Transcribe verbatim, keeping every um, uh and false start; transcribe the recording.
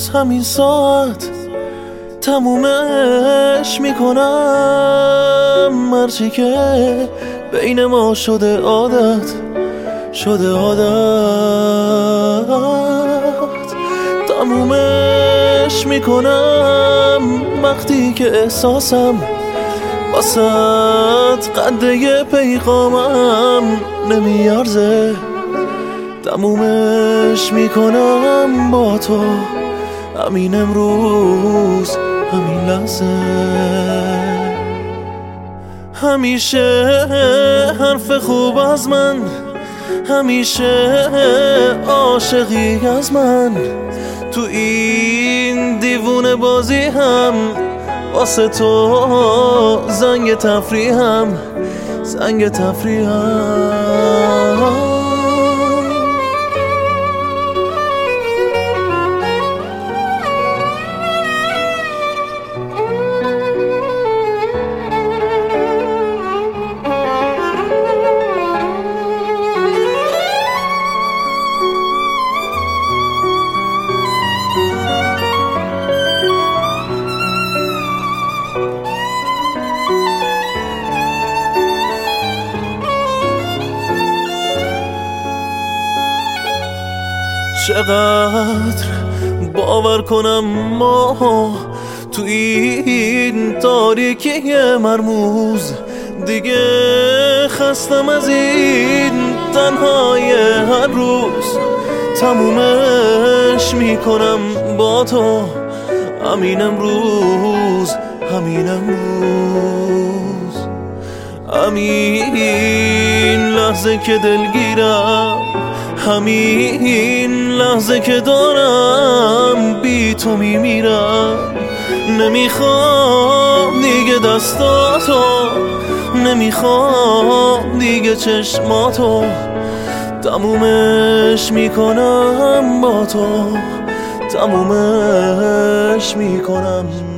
همین ساعت تمومش میکنم. هرچی که بین ما شده عادت، شده عادت، تمومش میکنم. وقتی که احساسم واسط قده پیغامم نمیارزه، تمومش میکنم با تو. همین امروز، همین لحظه. همیشه حرف خوب از من، همیشه عاشقی از من. تو این دیوونه بازی هم واسه تو زنگ تفریحم، زنگ تفریحم. چقدر باور کنم ما تو این تاریکی مرموز، دیگه خستم از این تنهای هر روز. تمومش میکنم با تو، همین امروز، همین امروز. همین لحظه که دلگیرم، همین لحظه که دارم بی تو میمیرم. نمیخوام دیگه دستاتو، نمیخوام دیگه چشماتو. تمومش میکنم با تو، تمومش میکنم.